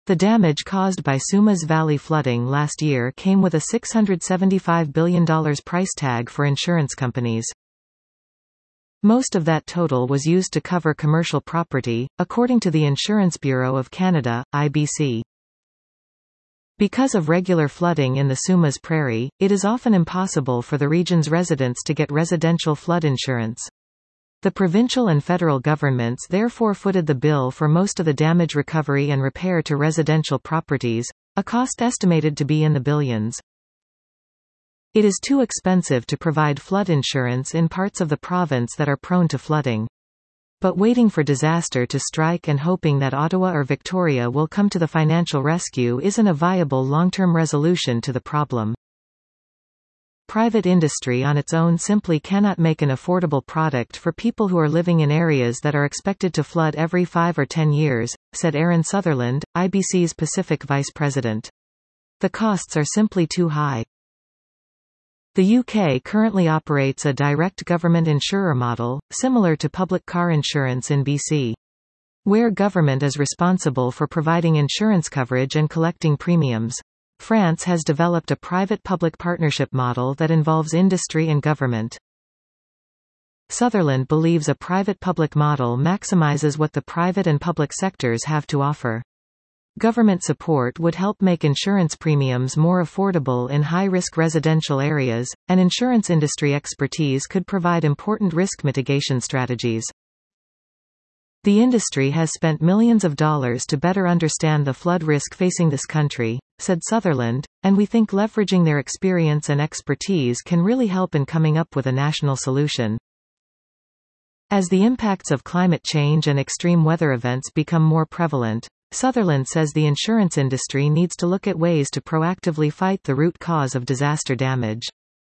The damage caused by Sumas Valley flooding last year came with a $675 billion price tag for insurance companies. Most of that total was used to cover commercial property, according to the Insurance Bureau of Canada, IBC. Because of regular flooding in the Sumas Prairie, it is often impossible for the region's residents to get residential flood insurance. The provincial and federal governments therefore footed the bill for most of the damage recovery and repair to residential properties, a cost estimated to be in the billions. It is too expensive to provide flood insurance in parts of the province that are prone to flooding. But waiting for disaster to strike and hoping that Ottawa or Victoria will come to the financial rescue isn't a viable long-term resolution to the problem. Private industry on its own simply cannot make an affordable product for people who are living in areas that are expected to flood every 5 or 10 years, said Aaron Sutherland, IBC's Pacific Vice President. The costs are simply too high. The UK currently operates a direct government insurer model, similar to public car insurance in BC. Where government is responsible for providing insurance coverage and collecting premiums. France has developed a private-public partnership model that involves industry and government. Sutherland believes a private-public model maximizes what the private and public sectors have to offer. Government support would help make insurance premiums more affordable in high-risk residential areas, and insurance industry expertise could provide important risk mitigation strategies. The industry has spent millions of dollars to better understand the flood risk facing this country, said Sutherland, and we think leveraging their experience and expertise can really help in coming up with a national solution. As the impacts of climate change and extreme weather events become more prevalent, Sutherland says the insurance industry needs to look at ways to proactively fight the root cause of disaster damage.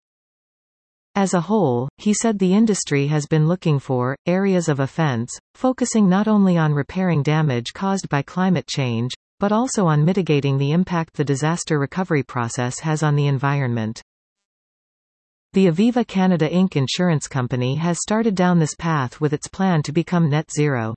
As a whole, he said the industry has been looking for areas of offense, focusing not only on repairing damage caused by climate change, but also on mitigating the impact the disaster recovery process has on the environment. The Aviva Canada Inc. insurance company has started down this path with its plan to become net zero.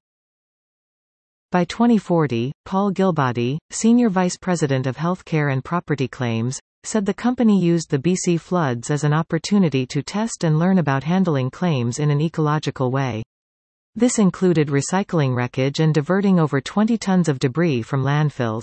By 2040, Paul Gilbody, Senior Vice President of Healthcare and Property Claims, said the company used the BC floods as an opportunity to test and learn about handling claims in an ecological way. This included recycling wreckage and diverting over 20 tons of debris from landfills.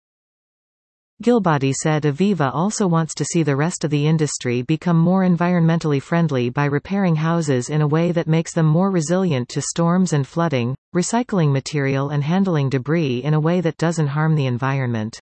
Gilbody said Aviva also wants to see the rest of the industry become more environmentally friendly by repairing houses in a way that makes them more resilient to storms and flooding, recycling material and handling debris in a way that doesn't harm the environment.